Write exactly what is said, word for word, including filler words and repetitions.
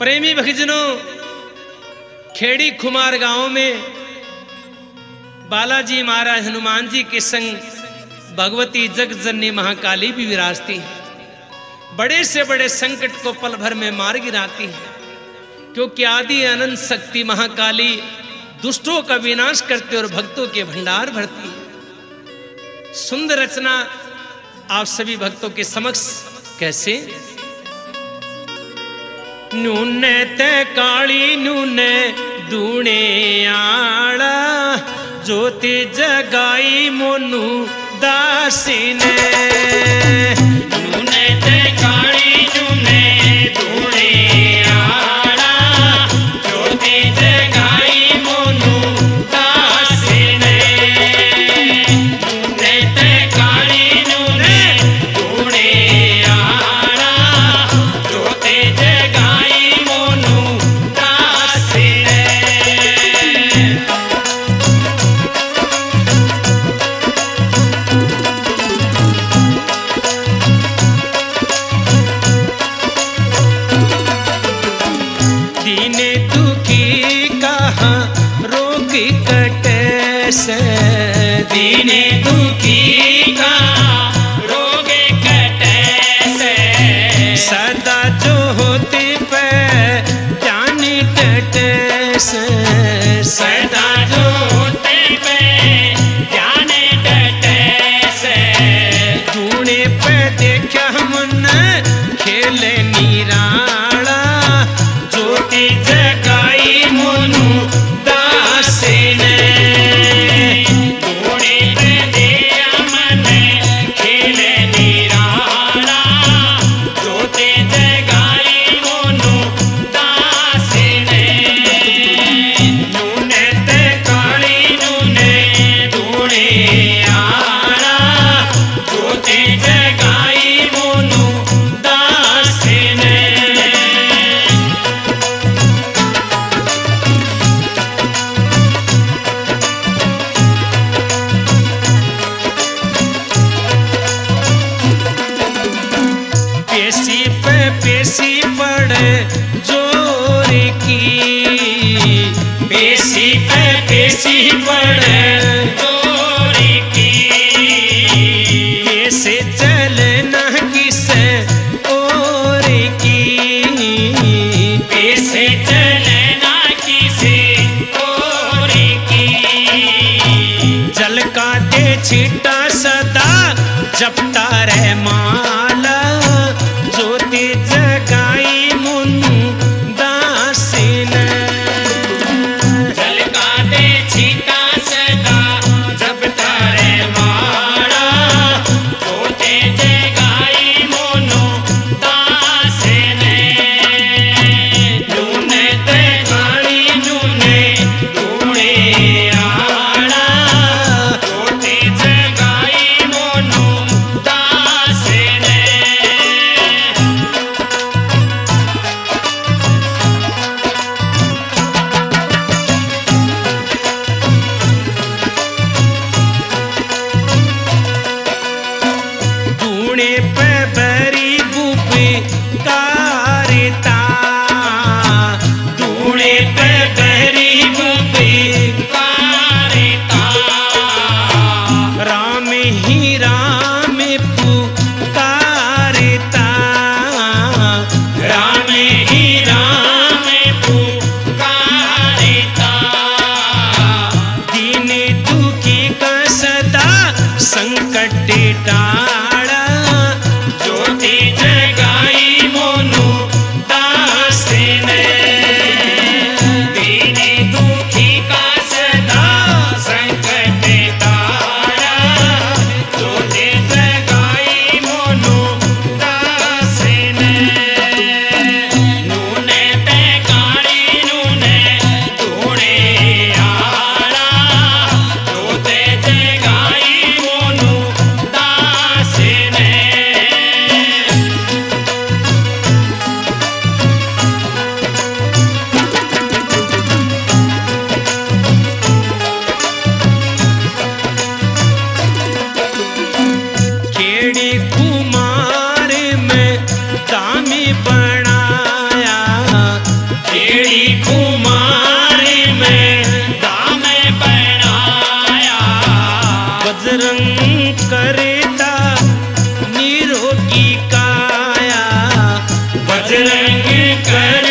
प्रेमी भक्तजनों, खेड़ी खुमार गांव में बालाजी महाराज हनुमान जी के संग भगवती जगजननी महाकाली भी विराजती है। बड़े से बड़े संकट को पल भर में मार गिराती है, क्योंकि आदि अनंत शक्ति महाकाली दुष्टों का विनाश करते और भक्तों के भंडार भरती है। सुंदर रचना आप सभी भक्तों के समक्ष कैसे? नूने ते काली नूने दूने आड़ा, ज्योति जगाई मोनू दासी ने। नूने ते काली नूने दूने आड़ा, ज्योति जगाई मोनू दासी ने। नूने ते काली नूने दूने आड़ा, ज्योति जगाई मोनू दासी ने। दीने दुखी कहाँ रोग कटे से, दीने दुखी का रोग कटे से। सदा जो होते पे जानी टटे से। सदा जो होते पे जाने डटे से। दूने पे देखा मन खेले निराला, ज्योति जगाई मोनू दासी ने। दूने पे दिया मन खेले निराला, ज्योति जगाई मोनू दासी ने। नूने ते काली नूने दूने आड़ा, ज्योति जगाई मोनू दासी ने। पेशी पे पेशी पड़े जोर की, पेशी पे पेशी पड़े जोरी की। कैसे चलना किसे और की। पेशे चलना किसी और की। जल का दे छीटा सदा जपता रहे माला, ज्योति जगाई मुनु दासी ने। जल का दे छीटा सदा जब तारे मारा, ज्योति जगाई मोनू दासी ने। नूने ते काली नूने दूने आड़ा, ज्योति जगाई मोनू दासी ने। दूने पे बरी गुपी कारता, दूने पे गरीब पुकारता। राम ही राम पुकारता। राम ही राम पुकारता। दीन दुखी का सदा संकट टाड़ा, ज्योति जगाई मोनू दासी ने। दीने दुखी का सदा संकट टाड़ा, ज्योति जगाई मोनू दासी ने। नूने ते काली नूने दूने आड़ा, ज्योति जगाई मोनू दासी ने। खेड़ी कुमार में दामी बनाया, बजरंग कर